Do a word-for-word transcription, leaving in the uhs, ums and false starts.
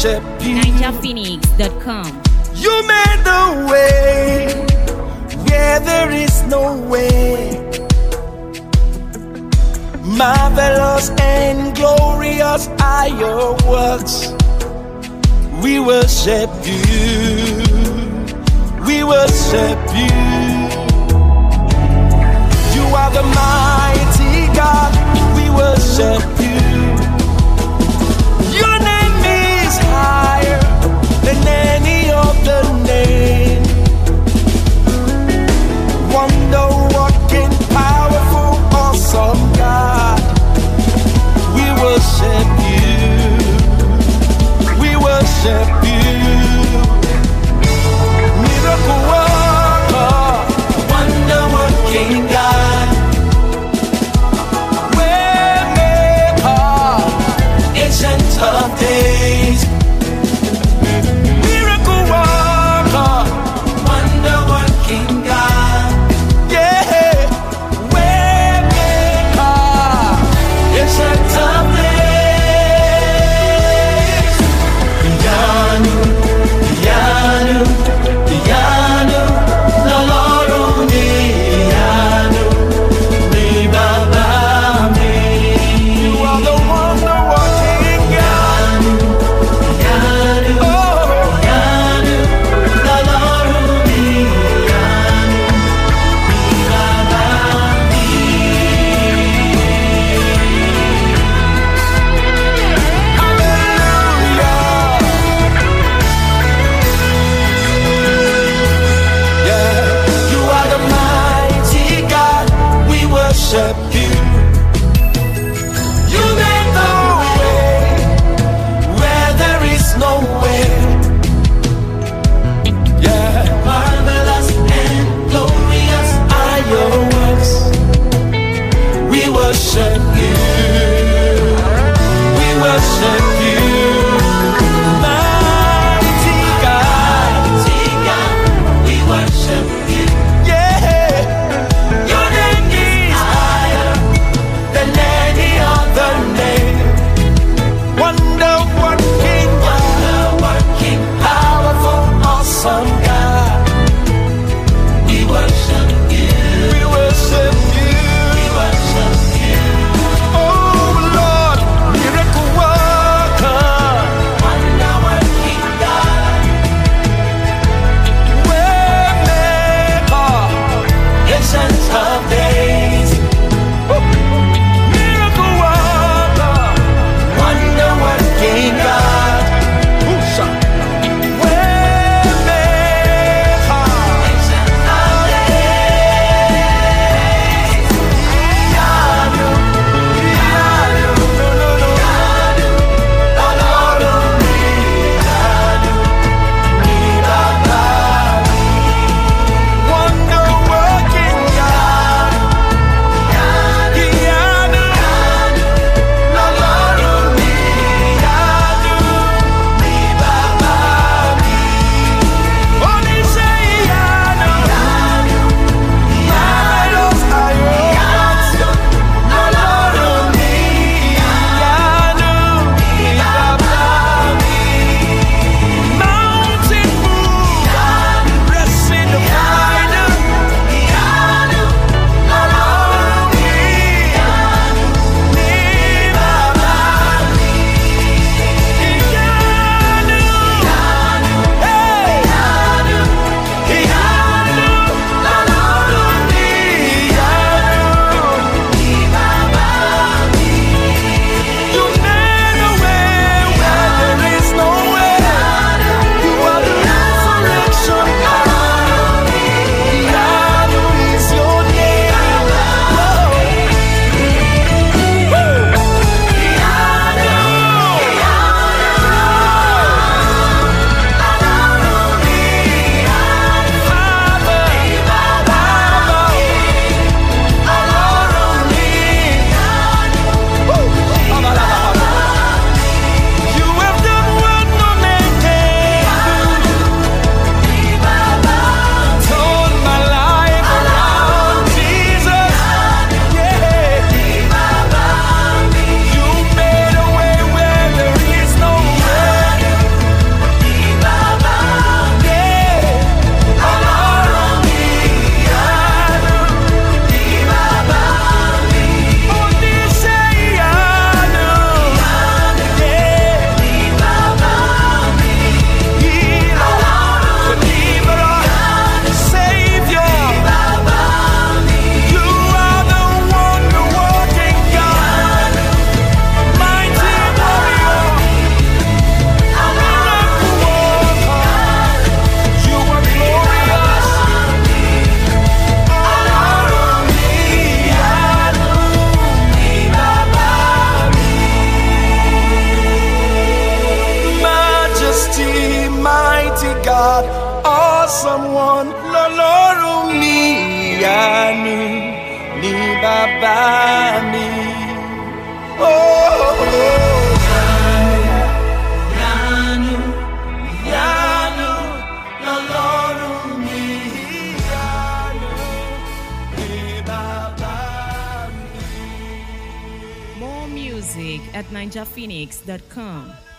worship you. Ninja Phoenix dot com. You made the way where there is no way. Marvelous and glorious are your works. We worship you. We worship you. You are the mighty God. We worship you. Your name is higher than any other name. Wonder working, powerful, awesome God. We worship you. We worship you. Miracle worker, wonder working God. Way maker, ancient of days. Miracle worker, wonder working God. Yeah, way maker, ancient of days. Yanu, Yanu, Yanu, the Lord only Yanu. bàbá mi. Oh, oh, oh. Ìyanu, ìyanu, lọ́lọ́run mi. Ìyanu, ni bàbá mi. More music at ninja phoenix dot com.